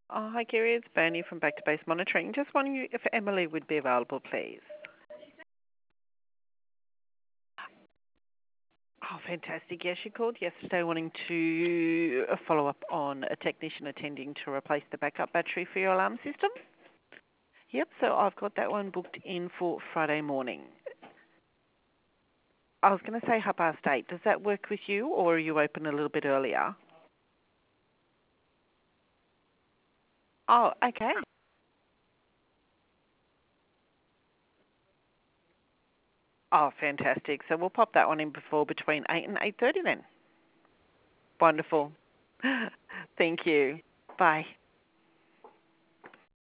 Oh, hi, Kerry. It's Bernie from Back to Base Monitoring. Just wondering if Emily would be available, please. Oh, fantastic. Yeah, she called yesterday wanting to follow up on a technician attending to replace the backup battery for your alarm system. Yep, so I've got that one booked in for Friday morning. I was going to say 8:30. Does that work with you, or are you open a little bit earlier? Oh, okay. Oh, fantastic. So we'll pop that one in before between 8 and 8:30 then. Wonderful. Thank you. Bye.